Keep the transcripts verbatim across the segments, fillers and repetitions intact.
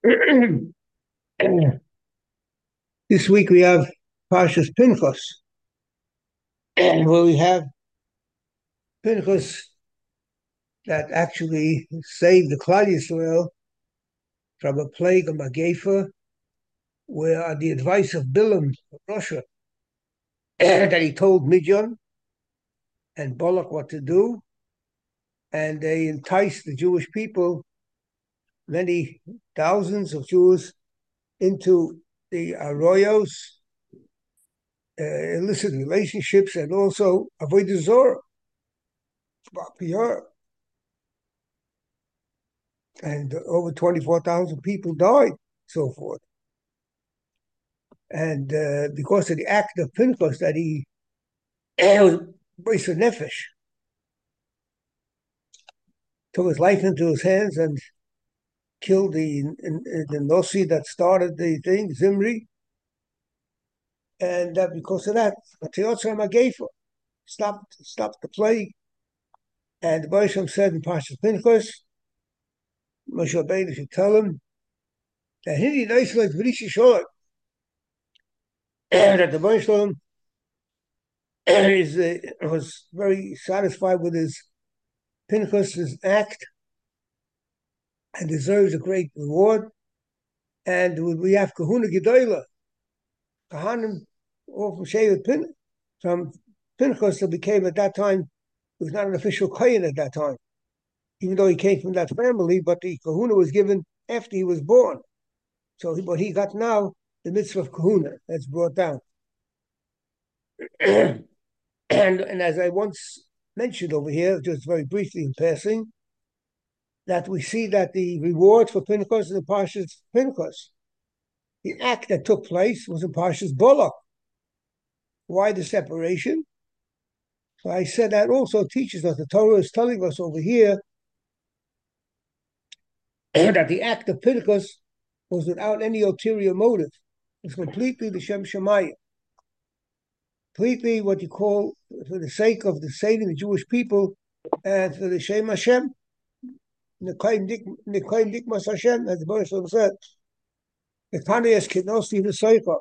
This week we have Parshas Pinchas, where we have Pinchas that actually saved the Klal Yisrael from a plague, a Magefa, where on the advice of Bilam of Russia, that he told Midian and Balak what to do, and they enticed the Jewish people, many thousands of Jews, into the arroyos, uh, illicit relationships, and also avodah zorah, and over twenty-four thousand people died, so forth. And uh, because of the act of Pinchas that he was Beiser Nefesh, took his life into his hands and killed the the Nossi that started the thing, Zimri, and uh, because of that, Matiyotzer Magefa stopped stopped the plague. And the Baruch said in Parshas Pinchas, Moshe Rabbeinu should tell him that he nice like Brishi Shor, that the Baruch is uh, was very satisfied with his Pinchas's act and deserves a great reward. And we have Kahuna Gedola, Kahanim, all from Shevet Pin, from Pinchas that became at that time, he was not an official Kohen at that time, even though he came from that family, but the Kahuna was given after he was born. So what he got now, the mitzvah of Kahuna, that's brought down. and, and as I once mentioned over here, just very briefly in passing, that we see that the reward for Pinchas in the Parshas Pinchas, the act that took place was in Parshas Balak. Why the separation? So I said that also teaches us, the Torah is telling us over here that the act of Pinchas was without any ulterior motive. It's completely the Shem Shemayim. Completely what you call, for the sake of the saving the Jewish people and for the Shem Hashem, Nekayim Dikmas Hashem, as the Baruch said, Netanias Kidnosi V'Seicha.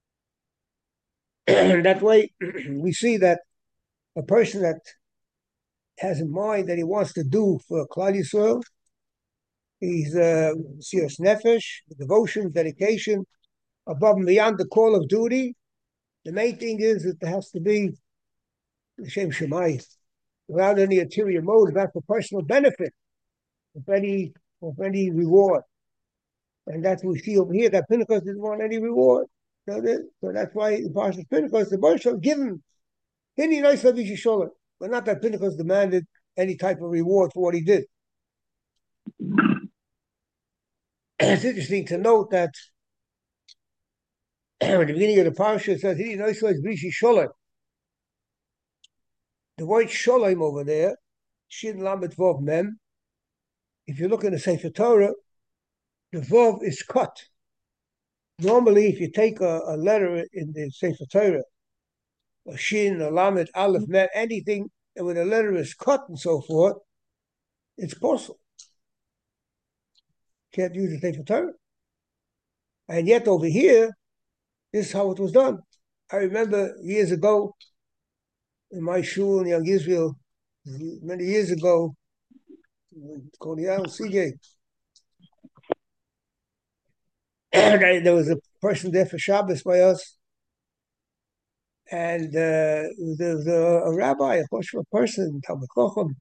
That way, we see that a person that has in mind that he wants to do for Klal Yisrael, he's uh, serious nefesh, devotion, dedication, above and beyond the call of duty. The main thing is that there has to be the Shem Shemayim, without any ulterior motive, not for personal benefit, of any of any reward. And that's what we see over here, that Pinchas didn't want any reward. So, that, so that's why in Parshas Pinchas, the Baruch give him any nice of Yishisholim, but not that Pinchas demanded any type of reward for what he did. It's interesting to note that at the beginning of the parasha it says, "He nice like Brishi Sholem." The word Sholem over there, Shin Lamet Vov Mem. If you look in the Sefer Torah, the Vov is cut. Normally, if you take a, a letter in the Sefer Torah, a Shin, a Lamet, Aleph, Mem, anything, and when the letter is cut and so forth, it's possible. Can't use the Sefer Torah. And yet over here, this is how it was done. I remember years ago in my shul in Young Israel, many years ago, called the C J. And I, there was a person there for Shabbos by us, and uh, there was a, a rabbi, a kosher person, Talmud Chacham,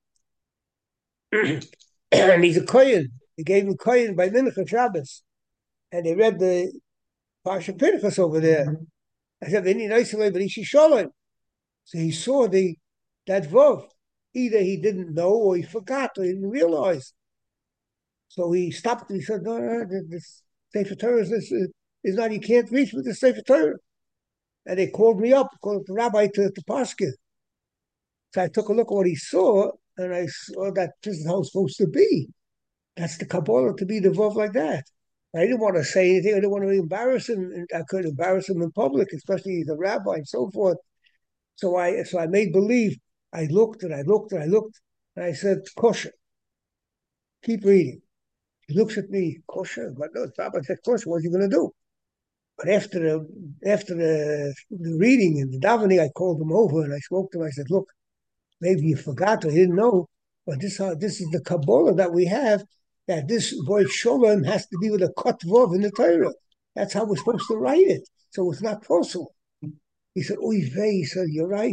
and he's a kohen. They gave him kohen by Mincha Shabbos, and they read the Parsha Pinchas over there. I said, "They need nice way, but he shalom." So he saw the that vov. Either he didn't know, or he forgot, or he didn't realize. So he stopped and he said, "No, no, no this Sefer Torah is, is, is not. You can't reach with the Sefer Torah." And they called me up, called the rabbi to to Paskin. So I took a look at what he saw, and I saw that this is how it's supposed to be. That's the Kabbalah, to be the vov like that. I didn't want to say anything. I didn't want to embarrass him. I could embarrass him in public, especially he's a rabbi and so forth. So I so I made believe. I looked and I looked and I looked, and I said, "Kosher. Keep reading." He looks at me, kosher, but no, Papa said kosher, what's he going to do? But after the after the, the reading and the davening, I called him over and I spoke to him. I said, look, maybe you forgot or you didn't know, but this uh, this is the Kabbalah that we have, that this word Sholem has to be with a cut vov in the Torah. That's how we're supposed to write it. So it's not possible. He said, oy vey, he said, you're right.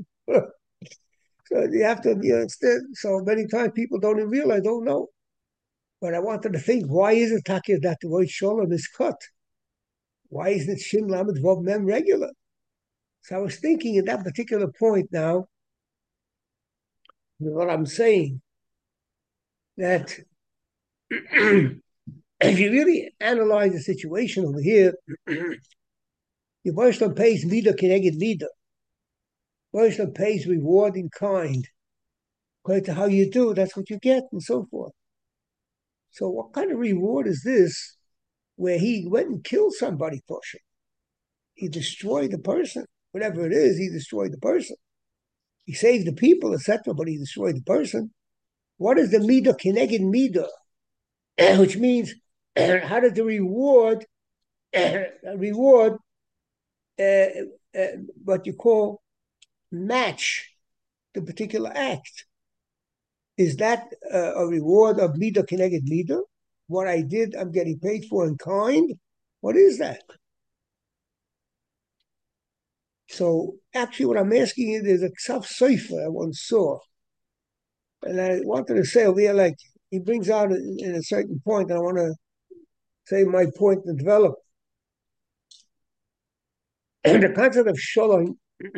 So you have to be understand. So many times people don't even realize, don't know. But I wanted to think, why is it Taki that the word Sholem is cut? Why isn't it Shin Lamed Vav Mem regular? So I was thinking at that particular point now, what I'm saying, that if you really analyze the situation over here, your Boishlam pays Mida Keneged Mida. Boishlam pays reward in kind. According to how you do, that's what you get, and so forth. So what kind of reward is this where he went and killed somebody, Posher? He destroyed the person. Whatever it is, he destroyed the person. He saved the people, et cetera, but he destroyed the person. What is the Mida Keneged Mida? Which means, how does the reward reward uh, uh, what you call match the particular act? Is that uh, a reward of Mida Keneged Mida? What I did, I'm getting paid for in kind? What is that? So actually what I'm asking you, there's a Ksaf Sefer I once saw. And I wanted to say over here, like, he brings out in, in a certain point, and I want to say my point and develop. And the concept of Shalom,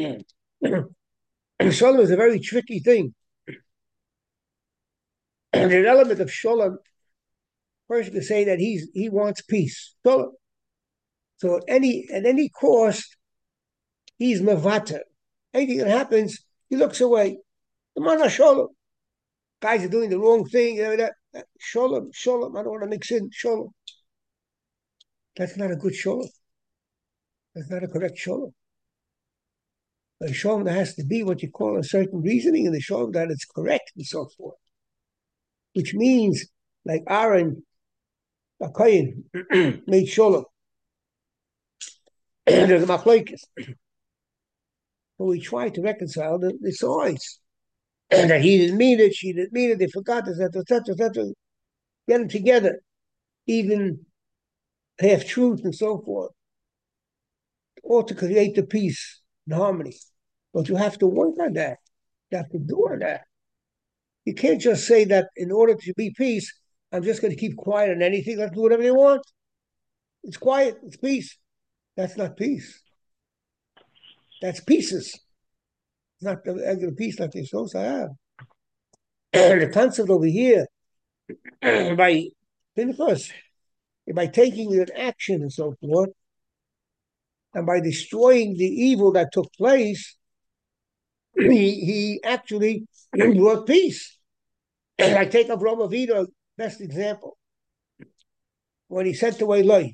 Shalom is a very tricky thing. And the element of Shalom, person can say that he's he wants peace. Shalom. So at any at any cost, he's mavata. Anything that happens, he looks away. The man Shalom. Guys are doing the wrong thing. You know, that, that, shalom, shalom. I don't want to mix in shalom. That's not a good shalom. That's not a correct shalom. A shalom that has to be what you call a certain reasoning, and the shalom that it's correct and so forth. Which means, like Aaron, Akayin, made shalom. There's a machlokes. So we try to reconcile the, the sides. And that he didn't mean it, she didn't mean it, they forgot, et cetera, et cetera, et cetera. Get them together, even half truth and so forth, or to create the peace and harmony. But you have to work on that. You have to do on that. You can't just say that in order to be peace, I'm just going to keep quiet on anything. Let's do whatever they want. It's quiet. It's peace. That's not peace. That's pieces. It's not the regular peace like they're supposed to have. And the concept over here, by Pinchas, by taking an action and so forth, and by destroying the evil that took place, he, he actually brought peace. And I take Avraham Avinu, best example, when he sent away light,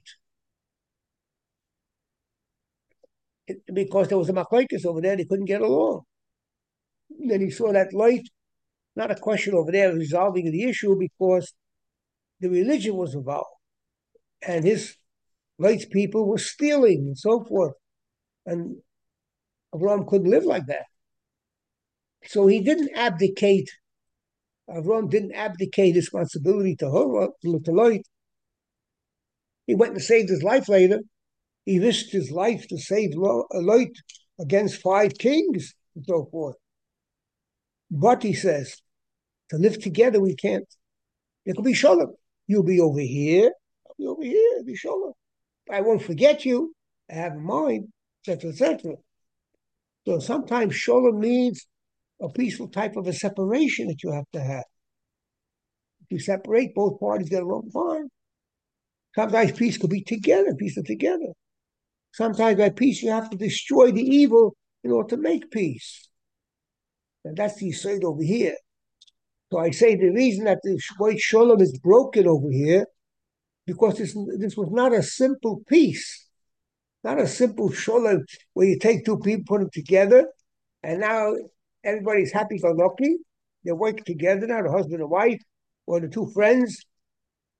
it, because there was a machlokes over there, they couldn't get along. And then he saw that light, not a question over there resolving the issue, because the religion was involved, and his light's people were stealing and so forth, and Avraham couldn't live like that. So he didn't abdicate. Avraham didn't abdicate responsibility to her, to light. He went and saved his life later. He risked his life to save light against five kings and so forth. But he says, to live together, we can't. There could be shalom. You'll be over here. I'll be over here. It'll be shalom. I won't forget you. I have in mind, et cetera, et cetera. So sometimes shalom means a peaceful type of a separation that you have to have. If you separate, both parties get along fine. Sometimes peace could be together, peace is together. Sometimes by peace, you have to destroy the evil in order to make peace. And that's the side over here. So I say the reason that the white shalom is broken over here, because this, this was not a simple peace, not a simple shalom where you take two people, put them together, and now everybody's happy-go-lucky. They work together now, the husband and wife, or the two friends,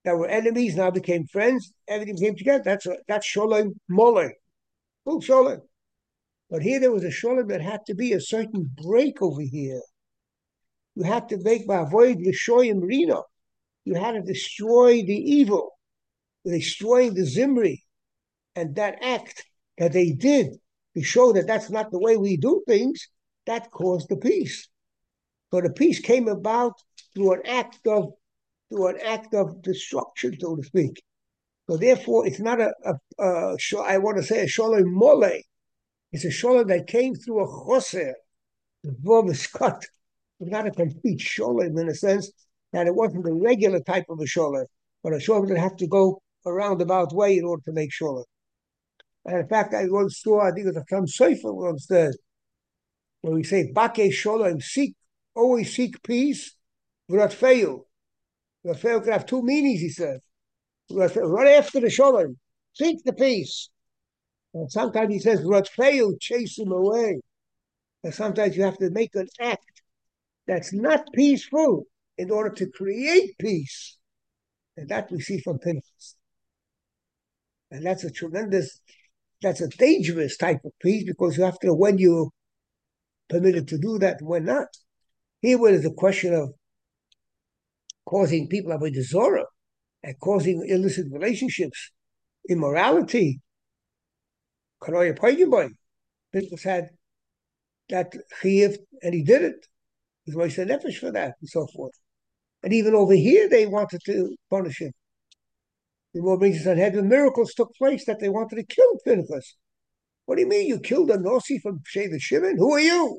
that were enemies now became friends. Everything came together. That's a, that's Sholem Moller, full Sholem. But here there was a Sholem that had to be a certain break over here. You had to make avoid the Shoyim Rina. You had to destroy the evil, destroying the Zimri, and that act that they did to show that that's not the way we do things, that caused the peace. So the peace came about through an act of through an act of destruction, so to speak. So therefore, it's not a, a, a I want to say a sholem mole. It's a sholem that came through a choser. The vav is cut. It's not a complete sholem in a sense that it wasn't a regular type of a sholem, but a sholem that had to go a roundabout way in order to make sholem. And in fact, I once saw, I think it was a Tam Sefer once said, where we say, Bake Sholem, seek, always seek peace, without fail. Without fail could have two meanings, he said. Right after the Sholem, seek the peace. And sometimes he says, without fail, chase him away. And sometimes you have to make an act that's not peaceful in order to create peace. And that we see from Pinchas. And that's a tremendous, that's a dangerous type of peace because you have to know when you're permitted to do that and when not. Here where there's a question of causing people to avoid Zorah and causing illicit relationships, immorality, Kanoya Paigiboy. Pinchas had that chiyuv and he did it. He's Moshe Nefesh for that and so forth. And even over here they wanted to punish him. The more brings us ahead, the miracles took place that they wanted to kill Pinchas. What do you mean you killed a Nossi from Shevet Shimon? Who are you?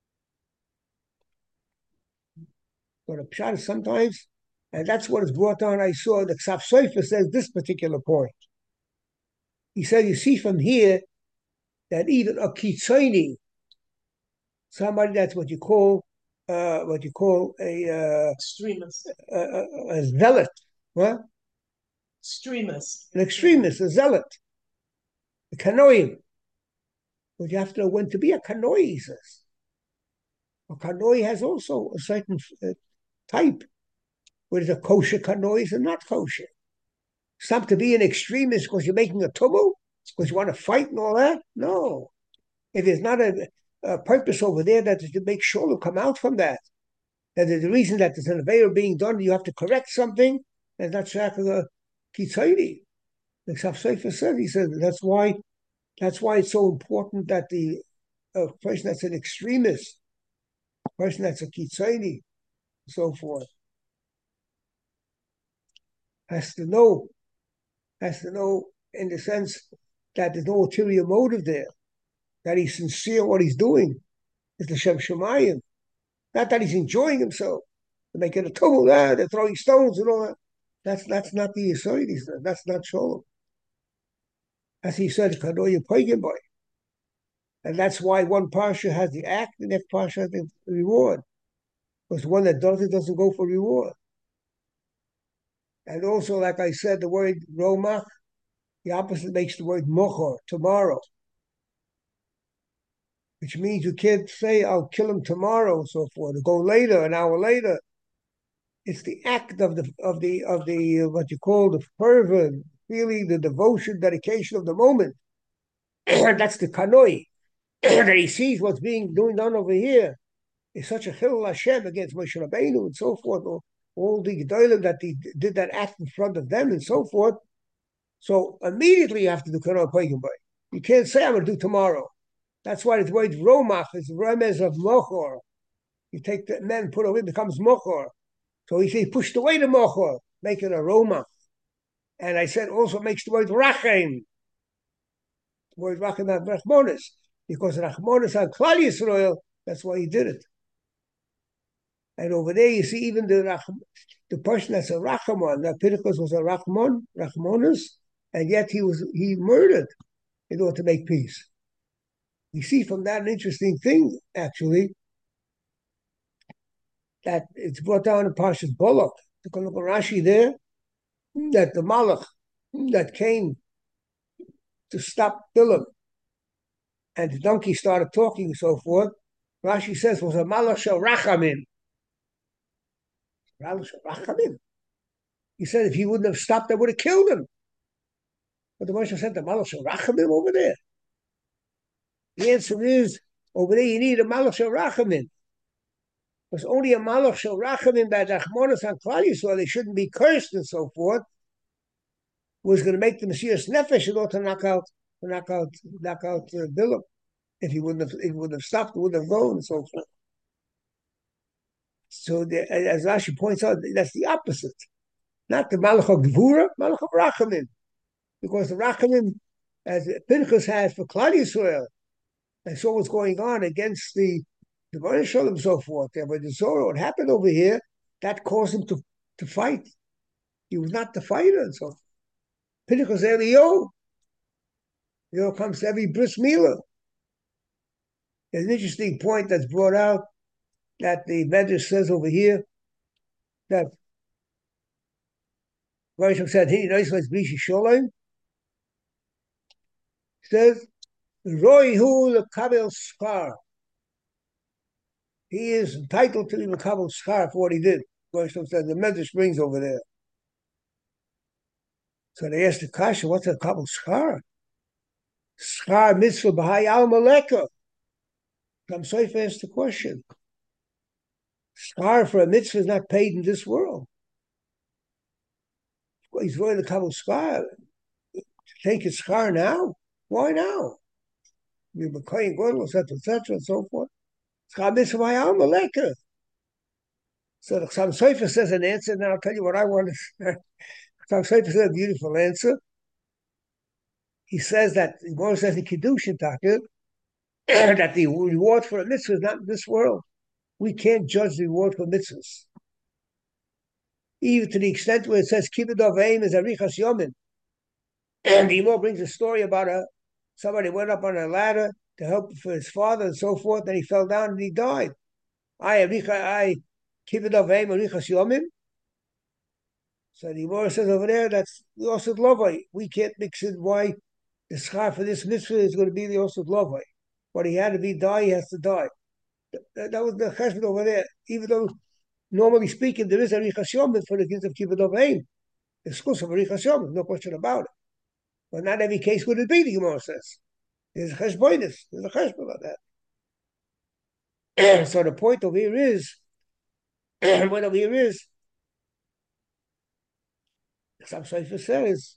But a pshat is sometimes, and that's what is brought down. I saw the Ksaf Sofer says this particular point. He said, you see from here that even a Kitzoni, somebody that's what you call uh, what you call a uh, extremist, a, a, a zealot, what? Extremist, an extremist, a zealot, a kanoim. But you have to know when to be a kanoi, he says. A kanoi has also a certain uh, type. Whether it's a kosher kanoi and not kosher. Stop to be an extremist because you're making a tumult, because you want to fight and all that. No. If there's not a, a purpose over there that is to make sure to come out from that, that there's a reason that there's an affair being done, you have to correct something, and that's shakla kitzaydi. The Ksaf Sofer said, he said that's why that's why it's so important that the uh, person that's an extremist, person that's a kitzaydi, and so forth, has to know, has to know in the sense that there's no ulterior motive there, that he's sincere in what he's doing. It's the Shem Shemayim. Not that he's enjoying himself. They're making a tumult, ah, they're throwing stones and all that. That's that's not the Yisraelis. That's not Shalom. As he said, Kadoya Pagan boy. And that's why one parsha has the act and the next parsha has the reward. Because the one that does it doesn't go for reward. And also, like I said, the word Romach, the opposite makes the word Mochor, tomorrow. Which means you can't say, I'll kill him tomorrow and so forth, or go later, an hour later. It's the act of the of the of the uh, what you call the fervor, feeling, the devotion, dedication of the moment. That's the kanoi that he sees what's being doing done over here. It's such a chilul Hashem against Moshe Rabbeinu and so forth. All, all the gedolim that he did that act in front of them and so forth. So immediately you have to do kanoi poigim boy. You can't say I'm going to do tomorrow. That's why the word romach is remez of mochor. You take the men, put away, it becomes mochor. So he, he pushed away the mochor, making a romach. And I said also makes the word rachem. The word rachem not rachmonis. Because rachmonis on Klal Yisrael, that's why he did it. And over there you see even the the person that's a rachamon, that Pinchas was a rachmon, rachmonis, and yet he was he murdered in order to make peace. We see from that an interesting thing, actually, that it's brought down in Parshas Bolok. To look at Rashi there, that the Malach that came to stop Bilam, and the donkey started talking and so forth, Rashi says was a Malach shel Rachamim. Malach shel Rachamim. He said if he wouldn't have stopped, I would have killed him. But the Moshe sent the Malach Shel Rachamim over there. The answer is, over there you need a Malach Shel Rachamim. Because only a Malach Shel Rachamim by Rachmanos on Klal Yisrael, they shouldn't be cursed and so forth, was going to make the Messias Nefesh in order to knock out, to knock out, knock out uh, Bilam. If he wouldn't have, if he wouldn't have stopped, he wouldn't have gone and so forth. So, the, as Rashi points out, that's the opposite. Not the Malach of Gvura, Malach of Rachamim. Because the Rachamim, as Pinchas has for Klal Yisrael, and saw what's going on against the the Baruch Shalom and so forth. There, but the Zorah, what happened over here, that caused him to, to fight. He was not the fighter and so forth. Pinchas Elio, you know, comes to every bris milah. There's an interesting point that's brought out that the Medrash says over here that Baruch said, "He knows what's brishi sholem." Says, "Roy hu lekabel schar." He is entitled to the kabel schar for what he did. Baruch said the Medrash brings over there. So they asked the kasha, "What's a kabel schar?" Schar mitzvah b'hai al maleka. Ram Sofer asked the question. Schar for a mitzvah is not paid in this world. He's going to kabel schar. Take his schar now? Why now? You became good, et cetera, et cetera, and so forth. Schar mitzvah b'hai al maleka. So the Ram Sofer says an answer, and I'll tell you what I want to say. Ram Sofer said a beautiful answer. He says that, the Gemara says in Kiddushin Taka, that the reward for a mitzvah is not in this world. We can't judge the reward for mitzvahs. Even to the extent where it says, Kibbud Aveim is Arichas Yomin. And the Gemara brings a story about a somebody went up on a ladder to help for his father and so forth, and he fell down and he died. I, Aricha, I, Kibbud Aveim, Arichas Yomin. So the Gemara says over there, that's the Osud Lovai. We can't mix in why the schar for this mitzvah is going to be the Osud Lovai. But he had to be die, he has to die. That, that was the cheshbon over there. Even though, normally speaking, there is a Arichas Yomin for the kids of Kibbud Aveim. It's exclusive of Arichas Yomin, no question about it. But not every case would it be, the Gemara says. There's a cheshbonis, there's a cheshbon of that. So the point over here is, what over here is, Sam Sofer says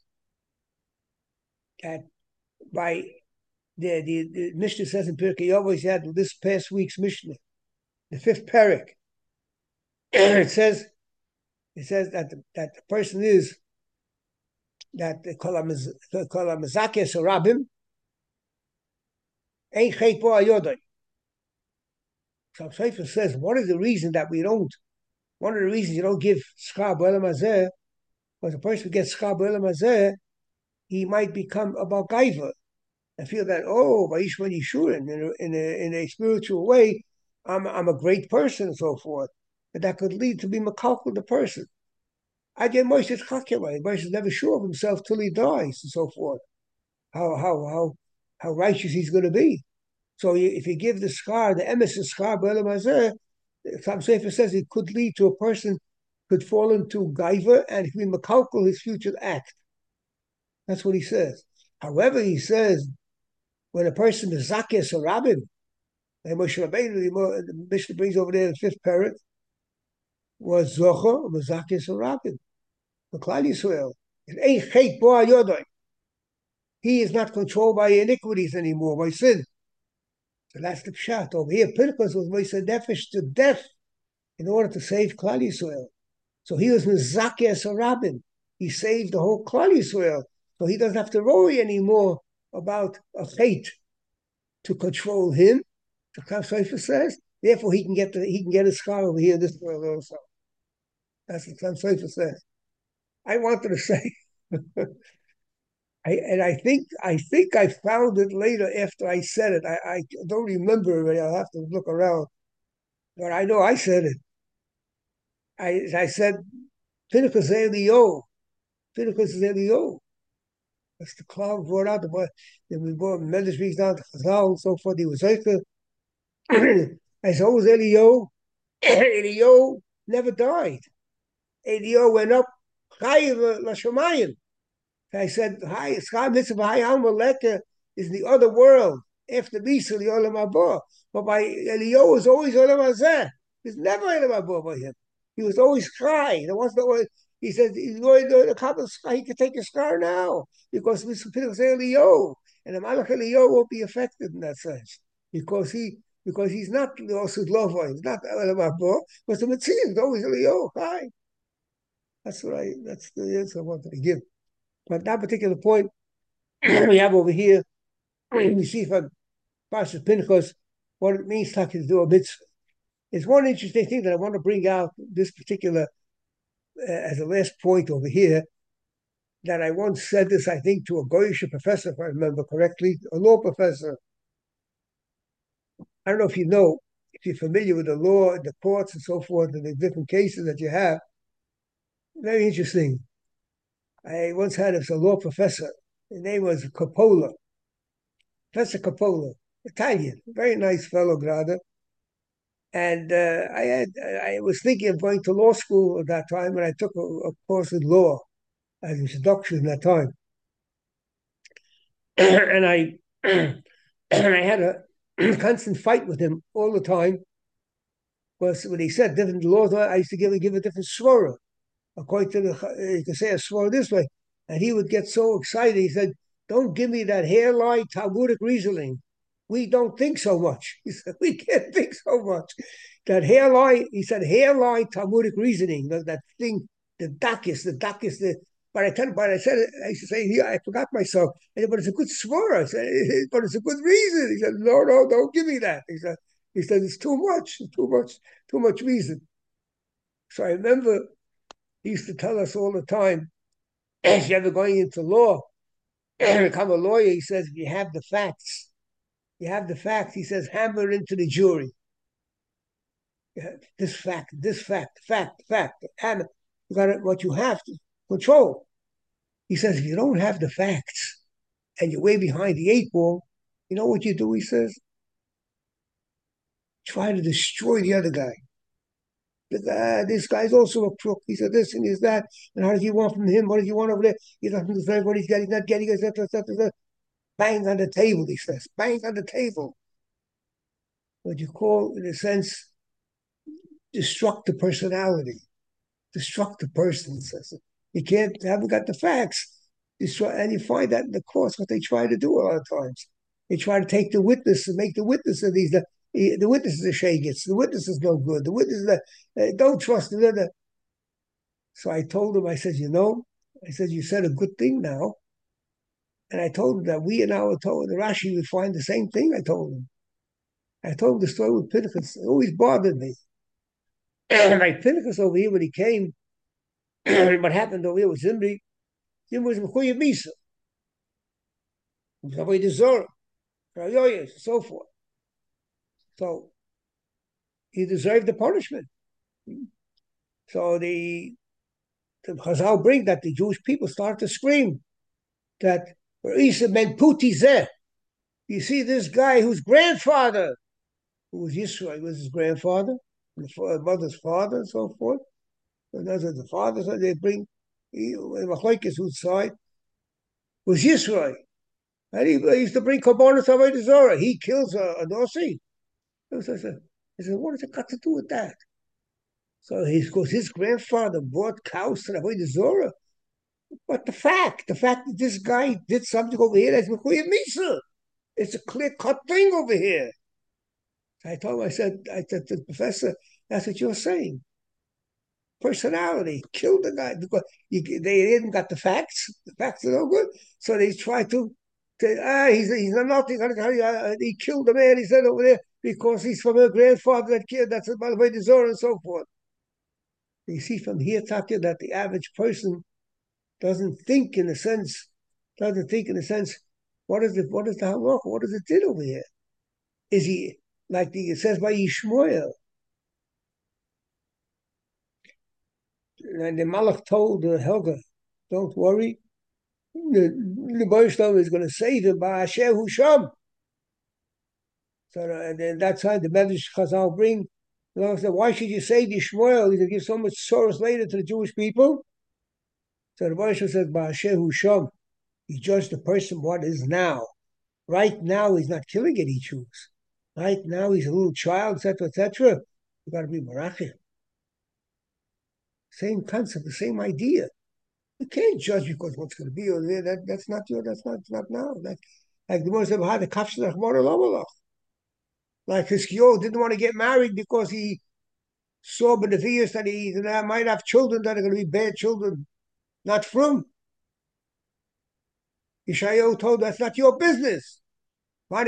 that by the, the, the Mishnah says in Pirkei Avos, you had this past week's Mishnah, the fifth parak. it says it says that the, that the person is that they call him call him Zakes or Rabim. Ein chet bo ayodai. Sam Sofer says, what is the reason that we don't? One of the reasons you don't give schar b'olam hazeh, because a person who gets schar b'olam hazeh, he might become a balgaiva and feel that, oh, by Yishman Yishurin, in a, in a in a spiritual way, I'm I'm a great person and so forth. But that could lead to be makalkal the person. I get Moshe Chakilai. Moshe is never sure of himself till he dies and so forth. How how how how righteous he's going to be. So if you give the schar, the emes schar b'olam hazeh, Sam Sofer says it could lead to a person could fall into gaiva and he can makalkal his future act. That's what he says. However, he says when a person is zakes or rabbin, and Moshe Rabbeinu, the Mishnah brings over there the fifth parent, was zocher was zakes or rabbin. The Klal Yisrael, it ain't chet bo ayodai. He is not controlled by iniquities anymore, by sin. So that's the pshat. Over here, Pinchas was Moshe Nefesh to death in order to save Klal Yisrael. So he was mezakes or rabbin. He saved the whole Klal Yisrael. So he doesn't have to worry anymore about a fate to control him. The Sam Sofer says, therefore he can get the, he can get his schar over here in this world also. That's what Sam Sofer says. I wanted to say, I, and I think I think I found it later after I said it. I, I don't remember already. I'll have to look around, but I know I said it. I I said, Pinchas Elio, Pinchas Elio. That's the cloud brought out the boy. Then we brought Medrash weeks down to Chazal and so forth. He was like I said, oh, was Elio? Elio never died. Elio went up Chai Lashamayim. I said, Hi, Schar Mitzvah, Hi Alma Leka is in the other world. After Misa, the Olam Haba. But by Eliyahu was always Olam Hazeh. There's never Olam Haba by him. He was always Chai. There was no, he said, he's going to the couple he could take a scar now because Mister Pinchas Eliyahu. And the Malach Eliyahu won't be affected in that sense. Because he because he's not also Lovoi, he's not Olam Haba, but the Mitzvah is always Eliyahu. Chai. That's what I that's the answer I wanted to give. But that particular point we have over here, we see from Pastor Pinchas what it means to do a mitzvah. It's one interesting thing that I want to bring out this particular uh, as a last point over here. That I once said this, I think, to a Goyish professor, if I remember correctly, a law professor. I don't know if you know, if you're familiar with the law, the courts, and so forth, and the different cases that you have. Very interesting. I once had a law professor. His name was Coppola. Professor Coppola, Italian, very nice fellow, Grada. And uh, I had I was thinking of going to law school at that time, and I took a, a course in law as an introduction at that time. and I and I had a constant fight with him all the time. Was when he said different laws, I used to give give a different svara. According to the, you could say a svara this way, and he would get so excited. He said, "Don't give me that hairline Talmudic reasoning. We don't think so much." He said, "We can't think so much." That hairline, he said, hairline Talmudic reasoning, that, that thing, the dakis, the dakis, the. But I tell, but I said, I used to say, yeah, I forgot myself. I said, but it's a good svara. I said, but it's a good reason. He said, no, no, don't give me that. He said, he said, it's too much, too much, too much reason. So I remember he used to tell us all the time, if you're ever going into law, become a lawyer, he says, if you have the facts, you have the facts, he says, hammer into the jury. This fact, this fact, fact, fact, hammer. You got it, what you have to control. He says, if you don't have the facts and you're way behind the eight ball, you know what you do, he says? Try to destroy the other guy. Uh, this guy's also a crook. He said this and he's that. And how did you want from him? What did you want over there? He doesn't deserve what he's getting, he's not getting it, et cetera, et cetera. Bang on the table, he says. Bang on the table. What you call, in a sense, destructive personality. Destructive person, says it. You can't, haven't got the facts. Destroy, and you find that in the courts, what they try to do a lot of times. They try to take the witness and make the witness of these, the, the witness is a shagets, the witness is no good, the witness is a, uh, don't trust the. So I told him, I said, you know, I said, you said a good thing now. And I told him that we and our told the Rashi would find the same thing. I told him. I told him the story with Pinchas. It always bothered me. Like Pinchas over here, when he came, what happened over here with Zimri, Zimri was Mechuyev Misa. He was Avodah Zorah, and so forth. So he deserved the punishment. So the, the Chazal bring that the Jewish people started to scream that Isa ben Puti Zeh. You see this guy whose grandfather, who was Yisrael, was his grandfather, and the mother's father, and so forth. And those are the fathers, so they bring Machlokes whose side was Yisrael. And he, he used to bring Korbanos Avodah Zorah. He kills a, a Nasi. I said, what has it got to do with that? So he goes, his grandfather brought cows to the Avodah Zorah. But the fact, the fact that this guy did something over here that's Mechuyev Misa. It's a clear-cut thing over here. I told him, I said, I said to the professor, that's what you're saying. Personality, killed the guy because you, they didn't got the facts. The facts are no good. So they try to, to ah, he's, he's nothing. He killed the man, he said over there, because he's from a grandfather that kid, that's by the way, the Zohar and so forth. You see from here, Taka, that the average person doesn't think in a sense, doesn't think in a sense, what is it, what is the halakha, what does it did over here? Is he, like the, it says by Yishmael, and the Malach told uh, Helga, don't worry, the, the Boishlam is going to save him by Asher Husham. So uh, and then that time the Medrash Chazal bring, you know, said, why should you save Yishmael? He's going to give so much sorrows later to the Jewish people. So the Moshe says, Ba'ashehu Shom, he judged the person what is now. Right now, he's not killing it, he chooses. Right now, he's a little child, et cetera, et cetera. You got to be Marachim. Same concept, the same idea. You can't judge because what's going to be over there. That, that's not your, that's not, not now. That, like the Moshe had the Kafshach Moralomaloch. Like Hiskio didn't want to get married because he saw beneficious that he that might have children that are going to be bad children, not from. Yeshayahu told that's not your business. You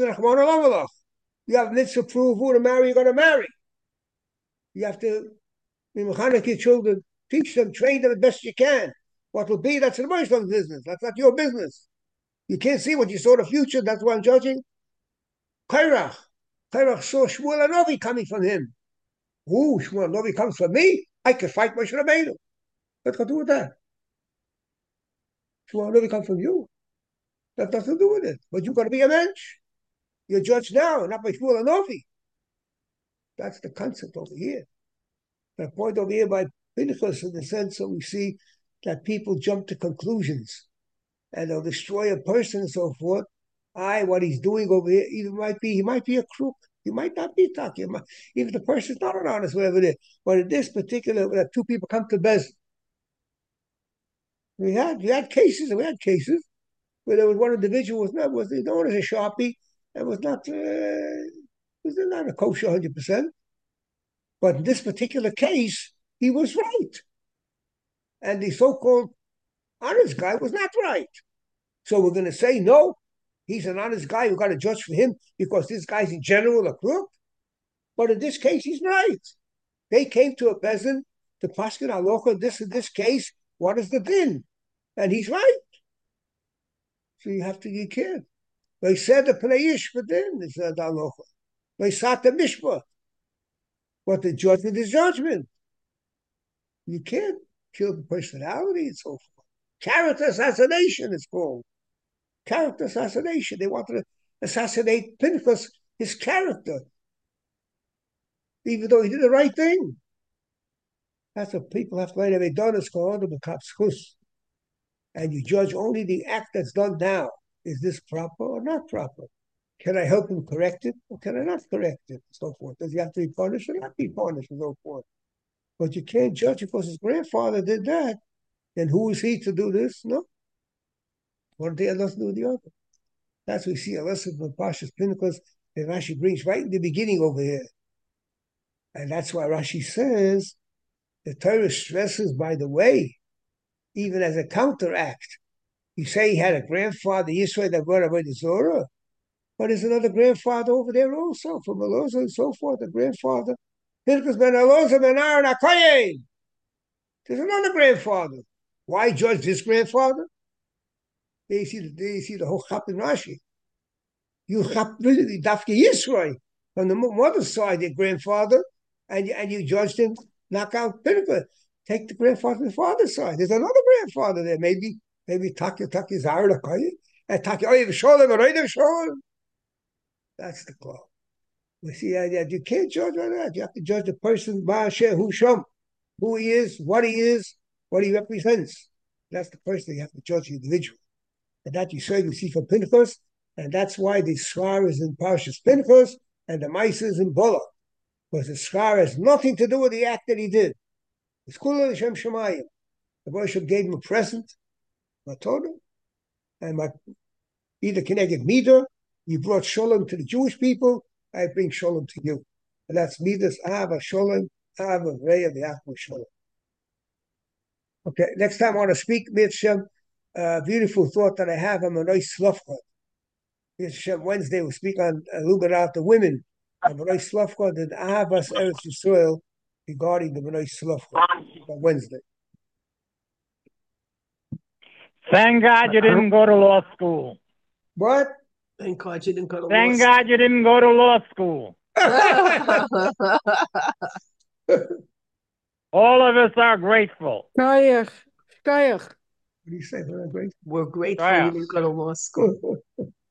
have mitzvah prove who to marry, you're going to marry. You have to be mechanic your children, teach them, train them as best you can. What will be, that's the Muslim's business. That's not your business. You can't see what you saw in the future. That's why I'm judging. Kairach. Kairach saw Shmuel Anovi coming from him. Ooh, Shmuel Anovi comes from me. I can fight Moshe Rabbeinu. What's got to do with that? Shmuel Anovi comes from you. That has nothing to do with it. But you've got to be a mensch. You're judged now, not by Shmuel Anovi. That's the concept over here. The point over here by Pinchas in the sense that we see that people jump to conclusions and they'll destroy a person and so forth. I, what he's doing over here, even might be, he might be a crook. He might not be talking. Even the person's not an honest, whatever it is. But in this particular, uh, two people come to Bez. We had, we had cases, and we had cases where there was one individual was not was known as a sharpie and was not uh, was not a kosher one hundred percent. But in this particular case, he was right, and the so-called honest guy was not right. So we're going to say no. He's an honest guy. We've got to judge for him because this guy's in general a crook. But in this case, he's right. They came to a peasant to Paskin Alocha. This in this case, what is the din? And he's right. So you have to be careful. They said the Pneiish for din is the Alocha. They sat the Mishpah. But the judgment is judgment. You can't kill the personality and so forth. Character assassination is called. Character assassination. They wanted to assassinate Pinchas, his character, even though he did the right thing. That's what people have to learn. They've done is called the Makapskus. And you judge only the act that's done now. Is this proper or not proper? Can I help him correct it or can I not correct it? And so forth. Does he have to be punished or not be punished and so forth? But you can't judge because his grandfather did that. Then who is he to do this? No. One thing has nothing to do with the other. That's what we see a lesson from Pashas Pinchas that Rashi brings right in the beginning over here. And that's why Rashi says the Torah stresses, by the way, even as a counteract. You say he had a grandfather, Yisrael, that brought away the Zorah, but there's another grandfather over there also, from Elozah and so forth, a grandfather. Pinchas ben Elozah ben Aaron HaKoyen. There's another grandfather. Why judge this grandfather? There you see the, there you see the whole chap in Rashi. You chap Dafke Yisrael, from the mother's side, their grandfather, and, and you judged him, knock out Pinchas. Take the grandfather from the father's side. There's another grandfather there. Maybe maybe Taki Taki Zara Koyen. And Taki Oyev Sholem or Oyev Sholem. That's the call. We see that you can't judge by that. You have to judge the person Ba'asher Husham, who he is, what he is, what he represents. That's the person you have to judge the individual. And that you certainly see from Pinchas, and that's why the Schar is in Parshas Pinchas and the Maisa is in Bola. Because the Schar has nothing to do with the act that he did. It's Kula Hashem Shemayim. The Moshe gave him a present, a Torah, and my, either Keneged Mida, you brought Shalom to the Jewish people, I bring Shalom to you. And that's Midas Ava Shalom, Ava Reya V'Achma Shalom. Okay, next time I want to speak, Mitzvah, a uh, beautiful thought that I have on Menoi Slavcha. Mitzvah, Wednesday we'll speak on a little bit about the women. On Menoi Slavcha, and Ahavas Eretz Yisrael, regarding the Menoi Slavcha on Wednesday. Thank God you didn't go to law school. What? Thank God you didn't go to Thank law God you didn't go to law school. All of us are grateful. What do you say? We're grateful. We're grateful you didn't go to law school.